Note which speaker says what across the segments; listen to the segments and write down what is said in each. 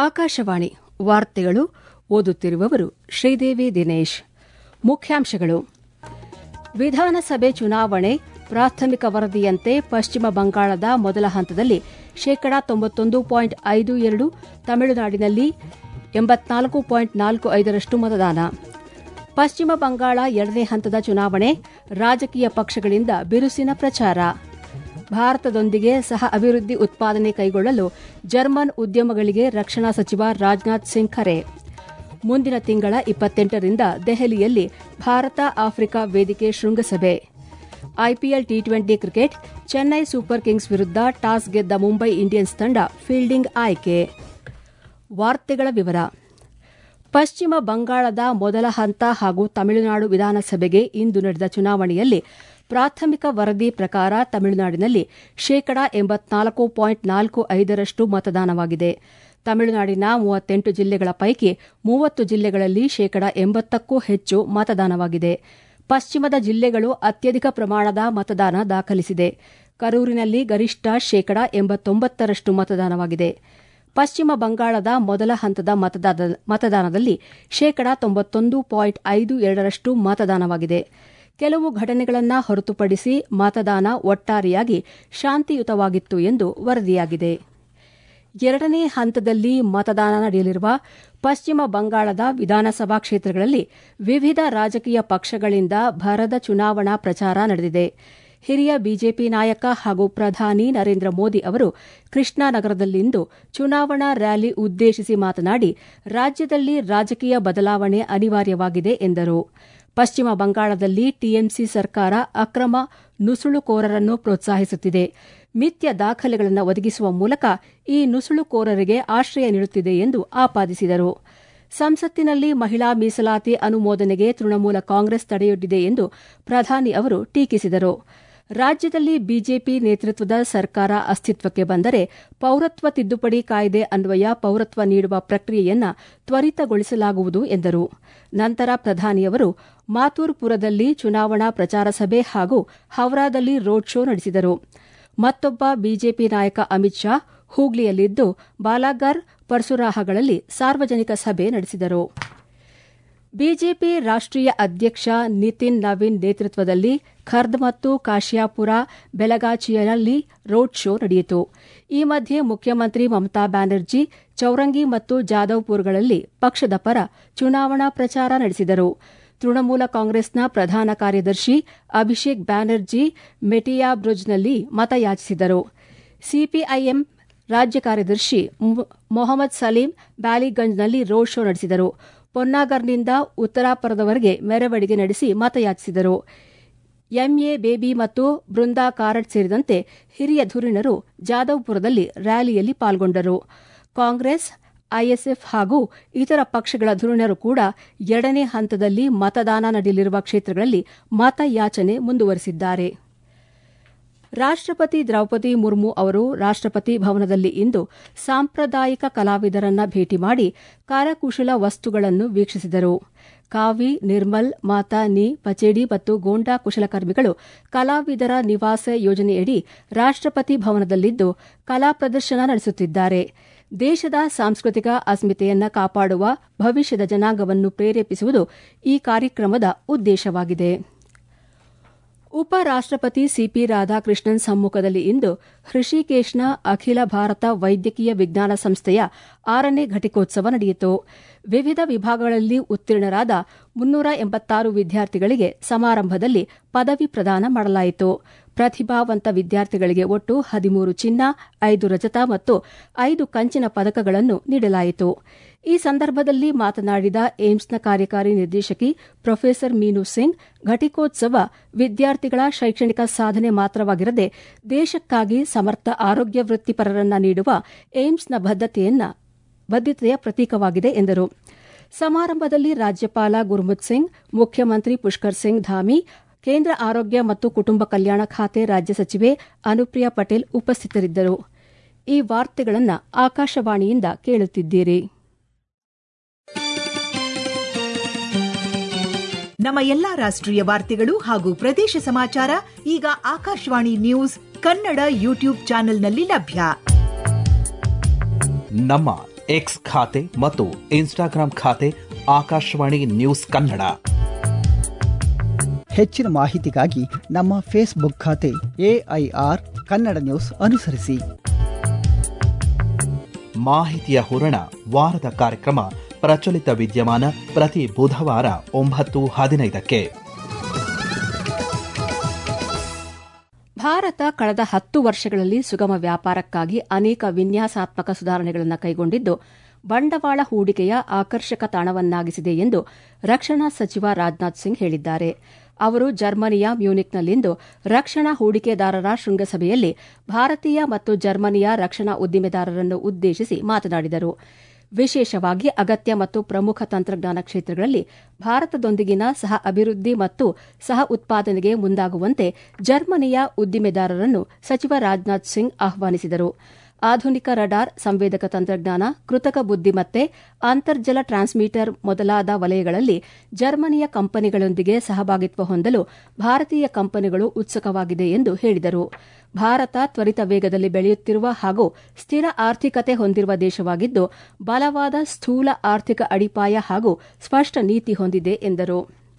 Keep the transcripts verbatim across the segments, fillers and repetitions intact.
Speaker 1: ಆಕಾಶವಾಣಿ ವಾರ್ತೆಗಳು ಓದುತ್ತಿರುವವರು ಶ್ರೀದೇವಿ ದಿನೇಶ್. ಮುಖ್ಯಾಂಶಗಳು: ವಿಧಾನಸಭೆ ಚುನಾವಣೆ ಪ್ರಾಥಮಿಕ ವರದಿಯಂತೆ ಪಶ್ಚಿಮ ಬಂಗಾಳದ ಮೊದಲ ಹಂತದಲ್ಲಿ ಶೇಕಡಾ ತೊಂಬತ್ತೊಂದು ಪಾಯಿಂಟ್ ಐದು ಎರಡು, ತಮಿಳುನಾಡಿನಲ್ಲಿ ಎಂಬತ್ನಾಲ್ಕು ಪಾಯಿಂಟ್ ನಾಲ್ಕು ಐದರಷ್ಟು ಮತದಾನ. ಪಶ್ಚಿಮ ಬಂಗಾಳ ಎರಡನೇ ಹಂತದ ಚುನಾವಣೆ, ರಾಜಕೀಯ ಪಕ್ಷಗಳಿಂದ ಬಿರುಸಿನ ಪ್ರಚಾರ. ಭಾರತದೊಂದಿಗೆ ಸಹ ಅಭಿವೃದ್ಧಿ ಉತ್ಪಾದನೆ ಕೈಗೊಳ್ಳಲು ಜರ್ಮನ್ ಉದ್ಯಮಗಳಿಗೆ ರಕ್ಷಣಾ ಸಚಿವ ರಾಜನಾಥ್ ಸಿಂಗ್ ಕರೆ. ಮುಂದಿನ ತಿಂಗಳ ಇಪ್ಪತ್ತೆಂಟರಿಂದ ದೆಹಲಿಯಲ್ಲಿ ಭಾರತ ಆಫ್ರಿಕಾ ವೇದಿಕೆ ಶೃಂಗಸಭೆ. IPL T twenty cricket, Chennai super kings ವಿರುದ್ಧ ಟಾಸ್ ಗೆದ್ದ ಮುಂಬೈ ಇಂಡಿಯನ್ಸ್ ತಂಡ ಫೀಲ್ಡಿಂಗ್ ಆಯ್ಕೆ. ವಾರ್ತೆಗಳ ವಿವರ. ಪಶ್ಚಿಮ ಬಂಗಾಳದ ಮೊದಲ ಹಂತ ಹಾಗೂ ತಮಿಳುನಾಡು ವಿಧಾನಸಭೆಗೆ ಇಂದು ನಡೆದ ಚುನಾವಣೆಯಲ್ಲಿ ಪ್ರಾಥಮಿಕ ವರದಿ ಪ್ರಕಾರ ತಮಿಳುನಾಡಿನಲ್ಲಿ ಶೇಕಡಾ ಎಂಬತ್ನಾಲ್ಕು ಪಾಯಿಂಟ್ ನಾಲ್ಕು ಐದರಷ್ಟು ಮತದಾನವಾಗಿದೆ. ತಮಿಳುನಾಡಿನ ಮೂವತ್ತೆಂಟು ಜಿಲ್ಲೆಗಳ ಪೈಕಿ ಮೂವತ್ತು ಜಿಲ್ಲೆಗಳಲ್ಲಿ ಶೇಕಡಾ ಎಂಬತ್ತಕ್ಕೂ ಹೆಚ್ಚು ಮತದಾನವಾಗಿದೆ. ಪಶ್ಚಿಮದ ಜಿಲ್ಲೆಗಳು ಅತ್ಯಧಿಕ ಪ್ರಮಾಣದ ಮತದಾನ ದಾಖಲಿಸಿದೆ. ಕರೂರಿನಲ್ಲಿ ಗರಿಷ್ಠ ಶೇಕಡಾ ಎಂಬತ್ತೊಂಬತ್ತರಷ್ಟು ಮತದಾನವಾಗಿದೆ. ಪಶ್ಚಿಮ ಬಂಗಾಳದ ಮೊದಲ ಹಂತದ ಮತದಾನದಲ್ಲಿ ಶೇಕಡಾ ತೊಂಬತ್ತೊಂದು ಪಾಯಿಂಟ್ ಐದು ಎರಡರಷ್ಟು ಮತದಾನವಾಗಿದೆ. ಕೆಲವು ಘಟನೆಗಳನ್ನು ಹೊರತುಪಡಿಸಿ ಮತದಾನ ಒಟ್ಟಾರೆಯಾಗಿ ಶಾಂತಿಯುತವಾಗಿತ್ತು ಎಂದು ವರದಿಯಾಗಿದೆ. ಎರಡನೇ ಹಂತದಲ್ಲಿ ಮತದಾನ ನಡೆಯಲಿರುವ ಪಶ್ಚಿಮ ಬಂಗಾಳದ ವಿಧಾನಸಭಾ ಕ್ಷೇತ್ರಗಳಲ್ಲಿ ವಿವಿಧ ರಾಜಕೀಯ ಪಕ್ಷಗಳಿಂದ ಭರದ ಚುನಾವಣಾ ಪ್ರಚಾರ ನಡೆದಿದೆ. ಹಿರಿಯ ಬಿಜೆಪಿ ನಾಯಕ ಹಾಗೂ ಪ್ರಧಾನಿ ನರೇಂದ್ರ ಮೋದಿ ಅವರು ಕೃಷ್ಣಾನಗರದಲ್ಲಿಂದು ಚುನಾವಣಾ ರ್ಯಾಲಿ ಉದ್ದೇಶಿಸಿ ಮಾತನಾಡಿ, ರಾಜ್ಯದಲ್ಲಿ ರಾಜಕೀಯ ಬದಲಾವಣೆ ಅನಿವಾರ್ಯವಾಗಿದೆ ಎಂದರು. ಪಶ್ಚಿಮ ಬಂಗಾಳದಲ್ಲಿ ಟಿಎಂಸಿ ಸರ್ಕಾರ ಅಕ್ರಮ ನುಸುಳುಕೋರರನ್ನು ಪ್ರೋತ್ಸಾಹಿಸುತ್ತಿದೆ. ಮಿಥ್ಯ ದಾಖಲೆಗಳನ್ನು ಒದಗಿಸುವ ಮೂಲಕ ಈ ನುಸುಳುಕೋರರಿಗೆ ಆಶ್ರಯ ನೀಡುತ್ತಿದೆ ಎಂದು ಆಪಾದಿಸಿದರು. ಸಂಸತ್ತಿನಲ್ಲಿ ಮಹಿಳಾ ಮೀಸಲಾತಿ ಅನುಮೋದನೆಗೆ ತೃಣಮೂಲ ಕಾಂಗ್ರೆಸ್ ತಡೆಯೊಡ್ಡಿದೆ ಎಂದು ಪ್ರಧಾನಿ ಅವರು ಟೀಕಿಸಿದರು. ರಾಜ್ಯದಲ್ಲಿ ಬಿಜೆಪಿ ನೇತೃತ್ವದ ಸರ್ಕಾರ ಅಸ್ತಿತ್ವಕ್ಕೆ ಬಂದರೆ ಪೌರತ್ವ ತಿದ್ದುಪಡಿ ಕಾಯ್ದೆ ಅನ್ವಯ ಪೌರತ್ವ ನೀಡುವ ಪ್ರಕ್ರಿಯೆಯನ್ನು ತ್ವರಿತಗೊಳಿಸಲಾಗುವುದು ಎಂದರು. ನಂತರ ಪ್ರಧಾನಿಯವರು ಮಾತೂರ್ಪುರದಲ್ಲಿ ಚುನಾವಣಾ ಪ್ರಚಾರ ಸಭೆ ಹಾಗೂ ಹೌರಾದಲ್ಲಿ ರೋಡ್ ಶೋ ನಡೆಸಿದರು. ಮತ್ತೊಬ್ಬ ಬಿಜೆಪಿ ನಾಯಕ ಅಮಿತ್ ಶಾ ಹೂಗ್ಲಿಯಲ್ಲಿದ್ದು ಬಾಲಾಗರ್, ಪರ್ಸುರಾಹಗಳಲ್ಲಿ ಸಾರ್ವಜನಿಕ ಸಭೆ ನಡೆಸಿದರು. ಬಿಜೆಪಿ ರಾಷ್ಟೀಯ ಅಧ್ಯಕ್ಷ ನಿತಿನ್ ನವೀನ್ ನೇತೃತ್ವದಲ್ಲಿ ಖರ್ದ್ ಮತ್ತು ಕಾಶಿಯಾಪುರ, ಬೆಲಗಾಚಿಯಲ್ಲಿ ರೋಡ್ ಶೋ ನಡೆಯಿತು. ಈ ಮಧ್ಯೆ ಮುಖ್ಯಮಂತ್ರಿ ಮಮತಾ ಬ್ಯಾನರ್ಜಿ ಚೌರಂಗಿ ಮತ್ತು ಜಾದವ್ಪುರ್ಗಳಲ್ಲಿ ಪಕ್ಷದ ಪರ ಚುನಾವಣಾ ಪ್ರಚಾರ ನಡೆಸಿದರು. ತೃಣಮೂಲ ಕಾಂಗ್ರೆಸ್ನ ಪ್ರಧಾನ ಕಾರ್ಯದರ್ಶಿ ಅಭಿಷೇಕ್ ಬ್ಯಾನರ್ಜಿ ಮೆಟಿಯಾಬ್ರುಜ್ನಲ್ಲಿ ಮತಯಾಚಿಸಿದರು. ಸಿಪಿಐಎಂ ರಾಜ್ಯ ಕಾರ್ಯದರ್ಶಿ ಮೊಹಮ್ಮದ್ ಸಲೀಂ ಬ್ಯಾಲಿಗಂಜ್ನಲ್ಲಿ ರೋಡ್ ಶೋ ನಡೆಸಿದರು. ಪೊನ್ನಾಗರ್ನಿಂದ ಉತ್ತರಾಪುರದವರೆಗೆ ಮೆರವಣಿಗೆ ನಡೆಸಿ ಮತಯಾಚಿಸಿದರು. ಎಂಎ ಬೇಬಿ ಮತ್ತು ಬೃಂದಾ ಕಾರಟ್ ಸೇರಿದಂತೆ ಹಿರಿಯ ಧುರೀಣರು ಜಾದವ್ಪುರದಲ್ಲಿ ರ್ಯಾಲಿಯಲ್ಲಿ ಪಾಲ್ಗೊಂಡರು. ಕಾಂಗ್ರೆಸ್, ಐಎಸ್ಎಫ್ ಹಾಗೂ ಇತರ ಪಕ್ಷಗಳ ಧುರೀಣರು ಕೂಡ ಎರಡನೇ ಹಂತದಲ್ಲಿ ಮತದಾನ ನಡೆಯಲಿರುವ ಕ್ಷೇತ್ರಗಳಲ್ಲಿ ಮತಯಾಚನೆ ಮುಂದುವರೆಸಿದ್ದಾರೆ. ರಾಷ್ಟಪತಿ ದ್ರೌಪದಿ ಮುರ್ಮು ಅವರು ರಾಷ್ಟಪತಿ ಭವನದಲ್ಲಿ ಇಂದು ಸಾಂಪ್ರದಾಯಿಕ ಕಲಾವಿದರನ್ನ ಭೇಟಿ ಮಾಡಿ ಕರಕುಶಲ ವಸ್ತುಗಳನ್ನು ವೀಕ್ಷಿಸಿದರು. ಕಾವಿ, ನಿರ್ಮಲ್, ಮಾತಾನಿ, ಪಚೇಡಿ ಮತ್ತು ಗೋಂಡಾ ಕುಶಲಕರ್ಮಿಗಳು ಕಲಾವಿದರ ನಿವಾಸ ಯೋಜನೆಯಡಿ ರಾಷ್ಟಪತಿ ಭವನದಲ್ಲಿದ್ದು ಕಲಾ ಪ್ರದರ್ಶನ ನಡೆಸುತ್ತಿದ್ದಾರೆ. ದೇಶದ ಸಾಂಸ್ಕೃತಿಕ ಅಸ್ಮಿತೆಯನ್ನು ಕಾಪಾಡುವ ಭವಿಷ್ಯದ ಜನಾಂಗವನ್ನು ಪ್ರೇರೇಪಿಸುವುದು ಈ ಕಾರ್ಯಕ್ರಮದ ಉದ್ದೇಶವಾಗಿದೆ. ಉಪರಾಷ್ಟಪತಿ ಸಿಪಿ ರಾಧಾಕೃಷ್ಣನ್ ಸಮ್ಮುಖದಲ್ಲಿ ಇಂದು ಹೃಷಿಕೇಶ್ನ ಅಖಿಲ ಭಾರತ ವೈದ್ಯಕೀಯ ವಿಜ್ಞಾನ ಸಂಸ್ಥೆಯ ಆರನೇ ಘಟಿಕೋತ್ಸವ ನಡೆಯಿತು. ವಿವಿಧ ವಿಭಾಗಗಳಲ್ಲಿ ಉತ್ತೀರ್ಣರಾದ ಮುನ್ನೂರ ಎಂಬತ್ತಾರು ವಿದ್ಯಾರ್ಥಿಗಳಿಗೆ ಸಮಾರಂಭದಲ್ಲಿ ಪದವಿ ಪ್ರದಾನ ಮಾಡಲಾಯಿತು. ಪ್ರತಿಭಾವಂತ ವಿದ್ಯಾರ್ಥಿಗಳಿಗೆ ಒಟ್ಟು ಹದಿಮೂರು ಚಿನ್ನ, ಐದು ರಜತ ಮತ್ತು ಐದು ಕಂಚಿನ ಪದಕಗಳನ್ನು ನೀಡಲಾಯಿತು. ಈ ಸಂದರ್ಭದಲ್ಲಿ ಮಾತನಾಡಿದ ಏಮ್ಸ್ನ ಕಾರ್ಯಕಾರಿ ನಿರ್ದೇಶಕಿ ಪ್ರೊಫೆಸರ್ ಮೀನು ಸಿಂಗ್, ಘಟಿಕೋತ್ಸವ ವಿದ್ಯಾರ್ಥಿಗಳ ಶೈಕ್ಷಣಿಕ ಸಾಧನೆ ಮಾತ್ರವಾಗಿರದೆ ದೇಶಕ್ಕಾಗಿ ಸಮರ್ಥ ಆರೋಗ್ಯ ವೃತ್ತಿಪರರನ್ನ ನೀಡುವ ಏಮ್ಸ್ನ ಬದ್ಧತೆಯ ಪ್ರತೀಕವಾಗಿದೆ ಎಂದರು. ಸಮಾರಂಭದಲ್ಲಿ ರಾಜ್ಯಪಾಲ ಗುರುಮಿತ್ ಸಿಂಗ್, ಮುಖ್ಯಮಂತ್ರಿ ಪುಷ್ಕರ್ ಸಿಂಗ್ ಧಾಮಿ, ಕೇಂದ್ರ ಆರೋಗ್ಯ ಮತ್ತು ಕುಟುಂಬ ಕಲ್ಯಾಣ ಖಾತೆ ರಾಜ್ಯ ಸಚಿವೆ ಅನುಪ್ರಿಯಾ ಪಟೇಲ್ ಉಪಸ್ಥಿತರಿದ್ದರು. ಈ ವಾರ್ತೆಗಳನ್ನು ಆಕಾಶವಾಣಿಯಿಂದ ಕೇಳುತ್ತಿದ್ದೀರಿ.
Speaker 2: ನಮ್ಮ ಎಲ್ಲಾ ರಾಷ್ಟ್ರೀಯ ವಾರ್ತೆಗಳು ಹಾಗೂ ಪ್ರದೇಶ ಸಮಾಚಾರ ಈಗ ಆಕಾಶವಾಣಿ ನ್ಯೂಸ್ ಕನ್ನಡ ಯೂಟ್ಯೂಬ್ ಚಾನೆಲ್ನಲ್ಲಿ ಲಭ್ಯ.
Speaker 3: ನಮ್ಮ ಎಕ್ಸ್ ಖಾತೆ ಮತ್ತು ಇನ್ಸ್ಟಾಗ್ರಾಂ ಖಾತೆ ಆಕಾಶವಾಣಿ ನ್ಯೂಸ್ ಕನ್ನಡ.
Speaker 4: ಹೆಚ್ಚಿನ ಮಾಹಿತಿಗಾಗಿ ನಮ್ಮ ಫೇಸ್ಬುಕ್ ಖಾತೆ ಎಐಆರ್ ಕನ್ನಡ ನ್ಯೂಸ್ ಅನುಸರಿಸಿ.
Speaker 3: ಮಾಹಿತಿಯ ಹೂರಣ ವಾರದ ಕಾರ್ಯಕ್ರಮ ಪ್ರಚಲಿತ ವಿದ್ಯಮಾನ ಪ್ರತಿ ಬುಧವಾರ ಒಂಬತ್ತು ಹದಿನೈದಕ್ಕೆ.
Speaker 1: ಭಾರತ ಕಳೆದ ಹತ್ತು ವರ್ಷಗಳಲ್ಲಿ ಸುಗಮ ವ್ಯಾಪಾರಕ್ಕಾಗಿ ಅನೇಕ ವಿನ್ಯಾಸಾತ್ಮಕ ಸುಧಾರಣೆಗಳನ್ನು ಕೈಗೊಂಡಿದ್ದು ಬಂಡವಾಳ ಹೂಡಿಕೆಯ ಆಕರ್ಷಕ ತಾಣವನ್ನಾಗಿಸಿದೆ ಎಂದು ರಕ್ಷಣಾ ಸಚಿವ ರಾಜನಾಥ್ ಸಿಂಗ್ ಹೇಳಿದ್ದಾರೆ. ಅವರು ಜರ್ಮನಿಯ ಮ್ಯೂನಿಕ್ನಲ್ಲಿಂದು ರಕ್ಷಣಾ ಹೂಡಿಕೆದಾರರ ಶೃಂಗಸಭೆಯಲ್ಲಿ ಭಾರತೀಯ ಮತ್ತು ಜರ್ಮನಿಯ ರಕ್ಷಣಾ ಉದ್ದಿಮೆದಾರರನ್ನು ಉದ್ದೇಶಿಸಿ ಮಾತನಾಡಿದರು. ವಿಶೇಷವಾಗಿ ಅಗತ್ಯ ಮತ್ತು ಪ್ರಮುಖ ತಂತ್ರಜ್ಞಾನ ಕ್ಷೇತ್ರಗಳಲ್ಲಿ ಭಾರತದೊಂದಿಗಿನ ಸಹ ಅಭಿವೃದ್ಧಿ ಮತ್ತು ಸಹ ಉತ್ಪಾದನೆಗೆ ಮುಂದಾಗುವಂತೆ ಜರ್ಮನಿಯ ಉದ್ದಿಮೆದಾರರನ್ನು ಸಚಿವ ರಾಜನಾಥ್ ಸಿಂಗ್ ಆಹ್ವಾನಿಸಿದರು. ಆಧುನಿಕ ರಡಾರ್, ಸಂವೇದಕ ತಂತ್ರಜ್ಞಾನ, ಕೃತಕ ಬುದ್ದಿಮತ್ತೆ, ಅಂತರ್ಜಲ ಟ್ರಾನ್ಸ್ಮಿಟರ್ ಮೊದಲಾದ ವಲಯಗಳಲ್ಲಿ ಜರ್ಮನಿಯ ಕಂಪನಿಗಳೊಂದಿಗೆ ಸಹಭಾಗಿತ್ವ ಹೊಂದಲು ಭಾರತೀಯ ಕಂಪನಿಗಳು ಉತ್ಸುಕವಾಗಿದೆ ಎಂದು ಹೇಳಿದರು. ಭಾರತ ತ್ವರಿತ ವೇಗದಲ್ಲಿ ಬೆಳೆಯುತ್ತಿರುವ ಹಾಗೂ ಸ್ಥಿರ ಆರ್ಥಿಕತೆ ಹೊಂದಿರುವ ದೇಶವಾಗಿದ್ದು ಬಲವಾದ ಸ್ಥೂಲ ಆರ್ಥಿಕ ಅಡಿಪಾಯ ಹಾಗೂ ಸ್ಪಷ್ಟ ನೀತಿ ಹೊಂದಿದೆ ಎಂದರು.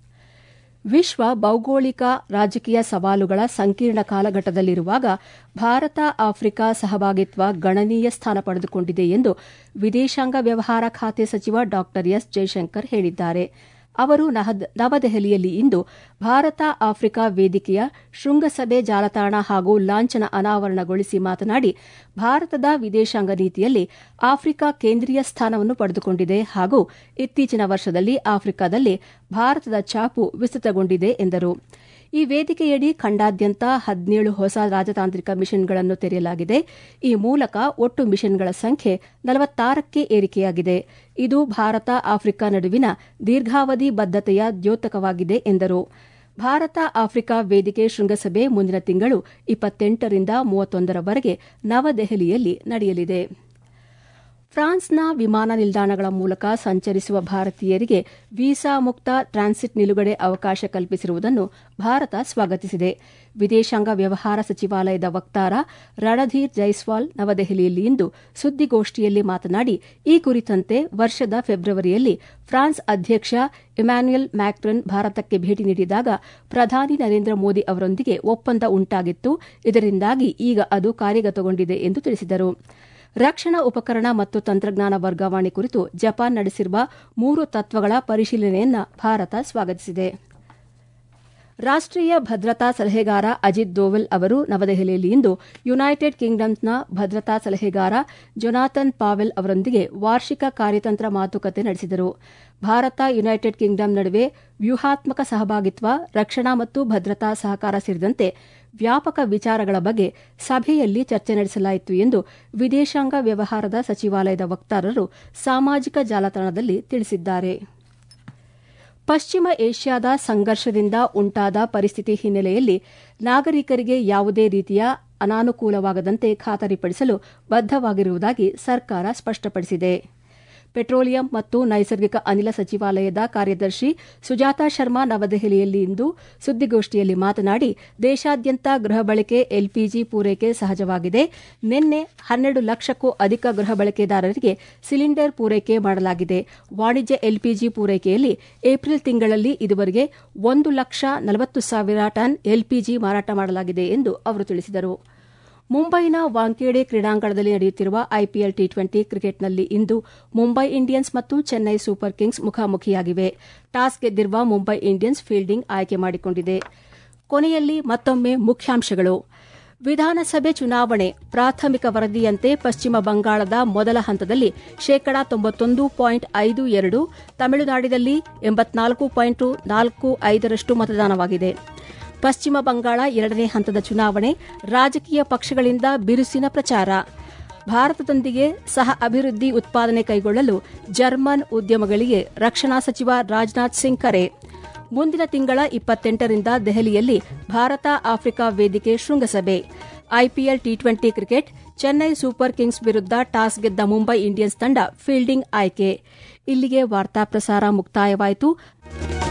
Speaker 1: ವಿಶ್ವ ಭೌಗೋಳಿಕ ರಾಜಕೀಯ ಸವಾಲುಗಳ ಸಂಕೀರ್ಣ ಕಾಲಘಟ್ಟದಲ್ಲಿರುವಾಗ ಭಾರತ ಆಫ್ರಿಕಾ ಸಹಭಾಗಿತ್ವ ಗಣನೀಯ ಸ್ಥಾನ ಪಡೆದುಕೊಂಡಿದೆ ಎಂದು ವಿದೇಶಾಂಗ ವ್ಯವಹಾರ ಖಾತೆ ಸಚಿವ ಡಾ ಎಸ್ ಜೈಶಂಕರ್ ಹೇಳಿದ್ದಾರೆ. ಅವರು ನವದೆಹಲಿಯಲ್ಲಿ ಇಂದು ಭಾರತ ಆಫ್ರಿಕಾ ವೇದಿಕೆಯ ಶೃಂಗಸಭೆ ಜಾಲತಾಣ ಹಾಗೂ ಲಾಂಛನ ಅನಾವರಣಗೊಳಿಸಿ ಮಾತನಾಡಿ, ಭಾರತದ ವಿದೇಶಾಂಗ ನೀತಿಯಲ್ಲಿ ಆಫ್ರಿಕಾ ಕೇಂದ್ರೀಯ ಸ್ಥಾನವನ್ನು ಪಡೆದುಕೊಂಡಿದೆ ಹಾಗೂ ಇತ್ತೀಚಿನ ವರ್ಷದಲ್ಲಿ ಆಫ್ರಿಕಾದಲ್ಲಿ ಭಾರತದ ಛಾಪು ವಿಸ್ತೃತಗೊಂಡಿದೆ ಎಂದರು. ಈ ವೇದಿಕೆಯಡಿ ಖಂಡಾದ್ಯಂತ ಹದಿನೇಳು ಹೊಸ ರಾಜತಾಂತ್ರಿಕ ಮಿಷನ್ಗಳನ್ನು ತೆರೆಯಲಾಗಿದೆ. ಈ ಮೂಲಕ ಒಟ್ಟು ಮಿಷನ್ಗಳ ಸಂಖ್ಯೆ ನಲವತ್ತಾರಕ್ಕೆ ಏರಿಕೆಯಾಗಿದೆ. ಇದು ಭಾರತ ಆಫ್ರಿಕಾ ನಡುವಿನ ದೀರ್ಘಾವಧಿ ಬದ್ಧತೆಯ ದ್ಯೋತಕವಾಗಿದೆ ಎಂದರು. ಭಾರತ ಆಫ್ರಿಕಾ ವೇದಿಕೆ ಶೃಂಗಸಭೆ ಮುಂದಿನ ತಿಂಗಳು ಇಪ್ಪತ್ತೆಂಟರಿಂದ ಮೂವತ್ತೊಂದರವರೆಗೆ ನವದೆಹಲಿಯಲ್ಲಿ ನಡೆಯಲಿದೆ. ಫ್ರಾನ್ಸ್ನ ವಿಮಾನ ನಿಲ್ದಾಣಗಳ ಮೂಲಕ ಸಂಚರಿಸುವ ಭಾರತೀಯರಿಗೆ ವೀಸಾ ಮುಕ್ತ ಟ್ರಾನ್ಸಿಟ್ ನಿಲುಗಡೆ ಅವಕಾಶ ಕಲ್ಪಿಸಿರುವುದನ್ನು ಭಾರತ ಸ್ವಾಗತಿಸಿದೆ. ವಿದೇಶಾಂಗ ವ್ಯವಹಾರ ಸಚಿವಾಲಯದ ವಕ್ತಾರ ರಣಧೀರ್ ಜೈಸ್ವಾಲ್ ನವದೆಹಲಿಯಲ್ಲಿ ಇಂದು ಸುದ್ದಿಗೋಷ್ಠಿಯಲ್ಲಿ ಮಾತನಾಡಿ, ಈ ಕುರಿತಂತೆ ವರ್ಷದ ಫೆಬ್ರವರಿಯಲ್ಲಿ ಫ್ರಾನ್ಸ್ ಅಧ್ಯಕ್ಷ ಇಮ್ಯಾನ್ಯುಯಲ್ ಮ್ಯಾಕ್ರನ್ ಭಾರತಕ್ಕೆ ಭೇಟಿ ನೀಡಿದಾಗ ಪ್ರಧಾನಿ ನರೇಂದ್ರ ಮೋದಿ ಅವರೊಂದಿಗೆ ಒಪ್ಪಂದ ಉಂಟಾಗಿತ್ತು. ಇದರಿಂದಾಗಿ ಈಗ ಅದು ಕಾರ್ಯಗತಗೊಂಡಿದೆ ಎಂದು ತಿಳಿಸಿದರು. ರಕ್ಷಣಾ ಉಪಕರಣ ಮತ್ತು ತಂತ್ರಜ್ಞಾನ ವರ್ಗಾವಣೆ ಕುರಿತು ಜಪಾನ್ ನಡೆಸಿರುವ ಮೂರು ತತ್ವಗಳ ಪರಿಶೀಲನೆಯನ್ನು ಭಾರತ ಸ್ವಾಗತಿಸಿದೆ. ರಾಷ್ಟೀಯ ಭದ್ರತಾ ಸಲಹೆಗಾರ ಅಜಿತ್ ದೋವಲ್ ಅವರು ನವದೆಹಲಿಯಲ್ಲಿ ಇಂದು ಯುನೈಟೆಡ್ ಕಿಂಗ್ಡಮ್ನ ಭದ್ರತಾ ಸಲಹೆಗಾರ ಜೊನಾಥನ್ ಪಾವೆಲ್ ಅವರೊಂದಿಗೆ ವಾರ್ಷಿಕ ಕಾರ್ಯತಂತ್ರ ಮಾತುಕತೆ ನಡೆಸಿದರು. ಭಾರತ ಯುನೈಟೆಡ್ ಕಿಂಗ್ಡಮ್ ನಡುವೆ ವ್ಯೂಹಾತ್ಮಕ ಸಹಭಾಗಿತ್ವ, ರಕ್ಷಣಾ ಮತ್ತು ಭದ್ರತಾ ಸಹಕಾರ ಸೇರಿದಂತೆ ವ್ಯಾಪಕ ವಿಚಾರಗಳ ಬಗ್ಗೆ ಸಭೆಯಲ್ಲಿ ಚರ್ಚೆ ನಡೆಸಲಾಯಿತು ಎಂದು ವಿದೇಶಾಂಗ ವ್ಯವಹಾರದ ಸಚಿವಾಲಯದ ವಕ್ತಾರರು ಸಾಮಾಜಿಕ ಜಾಲತಾಣದಲ್ಲಿ ತಿಳಿಸಿದ್ದಾರೆ. ಪಶ್ಚಿಮ ಏಷ್ಯಾದ ಸಂಘರ್ಷದಿಂದ ಉಂಟಾದ ಪರಿಸ್ಥಿತಿ ಹಿನ್ನೆಲೆಯಲ್ಲಿ ನಾಗರಿಕರಿಗೆ ಯಾವುದೇ ರೀತಿಯ ಅನಾನುಕೂಲವಾಗದಂತೆ ಖಾತರಿಪಡಿಸಲು ಬದ್ದವಾಗಿರುವುದಾಗಿ ಸರ್ಕಾರ ಸ್ಪಷ್ಟಪಡಿಸಿದೆ. ಪೆಟ್ರೋಲಿಯಂ ಮತ್ತು ನೈಸರ್ಗಿಕ ಅನಿಲ ಸಚಿವಾಲಯದ ಕಾರ್ಯದರ್ಶಿ ಸುಜಾತಾ ಶರ್ಮಾ ನವದೆಹಲಿಯಲ್ಲಿ ಇಂದು ಸುದ್ದಿಗೋಷ್ಠಿಯಲ್ಲಿ ಮಾತನಾಡಿ, ದೇಶಾದ್ಯಂತ ಗೃಹ ಬಳಕೆ ಎಲ್ಪಿಜಿ ಪೂರೈಕೆ ಸಹಜವಾಗಿದೆ. ನಿನ್ನೆ ಹನ್ನೆರಡು ಲಕ್ಷಕ್ಕೂ ಅಧಿಕ ಗೃಹ ಬಳಕೆದಾರರಿಗೆ ಸಿಲಿಂಡರ್ ಪೂರೈಕೆ ಮಾಡಲಾಗಿದೆ. ವಾಣಿಜ್ಯ ಎಲ್ಪಿಜಿ ಪೂರೈಕೆಯಲ್ಲಿ ಏಪ್ರಿಲ್ ತಿಂಗಳಲ್ಲಿ ಇದುವರೆಗೆ ಒಂದು ಲಕ್ಷ ನಲವತ್ತು ಸಾವಿರ ಟನ್ ಎಲ್ಪಿಜಿ ಮಾರಾಟ ಮಾಡಲಾಗಿದೆ ಎಂದು ಅವರು ತಿಳಿಸಿದರು. ಮುಂಬೈನ ವಾಂಖೇಡೆ ಕ್ರೀಡಾಂಗಣದಲ್ಲಿ ನಡೆಯುತ್ತಿರುವ ಐಪಿಎಲ್ ಟಿ ಟ್ವೆಂಟಿ ಕ್ರಿಕೆಟ್ನಲ್ಲಿ ಇಂದು ಮುಂಬೈ ಇಂಡಿಯನ್ಸ್ ಮತ್ತು ಚೆನ್ನೈ ಸೂಪರ್ ಕಿಂಗ್ಸ್ ಮುಖಾಮುಖಿಯಾಗಿವೆ. ಟಾಸ್ ಗೆದ್ದಿರುವ ಮುಂಬೈ ಇಂಡಿಯನ್ಸ್ ಫೀಲ್ಡಿಂಗ್ ಆಯ್ಕೆ ಮಾಡಿಕೊಂಡಿದೆ. ಕೊನೆಯಲ್ಲಿ ಮತ್ತೊಮ್ಮೆ ಮುಖ್ಯಾಂಶಗಳು. ವಿಧಾನಸಭೆ ಚುನಾವಣೆ ಪ್ರಾಥಮಿಕ ವರದಿಯಂತೆ ಪಶ್ಚಿಮ ಬಂಗಾಳದ ಮೊದಲ ಹಂತದಲ್ಲಿ ಶೇಕಡಾ ತೊಂಬತ್ತೊಂದು ಪಾಯಿಂಟ್ ಐದು ಎರಡು, ತಮಿಳುನಾಡಿನಲ್ಲಿ ಎಂಬತ್ನಾಲ್ಕು ಪಾಯಿಂಟ್ ನಾಲ್ಕು ಐದರಷ್ಟು ಮತದಾನವಾಗಿದೆ. ಪಶ್ಚಿಮ ಬಂಗಾಳ ಎರಡನೇ ಹಂತದ ಚುನಾವಣೆ, ರಾಜಕೀಯ ಪಕ್ಷಗಳಿಂದ ಬಿರುಸಿನ ಪ್ರಚಾರ. ಭಾರತದೊಂದಿಗೆ ಸಹ ಅಭಿವೃದ್ಧಿ ಉತ್ಪಾದನೆ ಕೈಗೊಳ್ಳಲು ಜರ್ಮನ್ ಉದ್ಯಮಗಳಿಗೆ ರಕ್ಷಣಾ ಸಚಿವ ರಾಜನಾಥ್ ಸಿಂಗ್ ಕರೆ. ಮುಂದಿನ ತಿಂಗಳ ಇಪ್ಪತ್ತೆಂಟರಿಂದ ದೆಹಲಿಯಲ್ಲಿ ಭಾರತ ಆಫ್ರಿಕಾ ವೇದಿಕೆ ಶೃಂಗಸಭೆ. IPL T twenty cricket, Chennai super kings ವಿರುದ್ಧ ಟಾಸ್ ಗೆದ್ದ ಮುಂಬೈ ಇಂಡಿಯನ್ಸ್ ತಂಡ ಫೀಲ್ಡಿಂಗ್ ಆಯ್ಕೆ. ಇಲ್ಲಿಗೆ ವಾರ್ತಾ ಪ್ರಸಾರ ಮುಕ್ತಾಯವಾಯಿತು.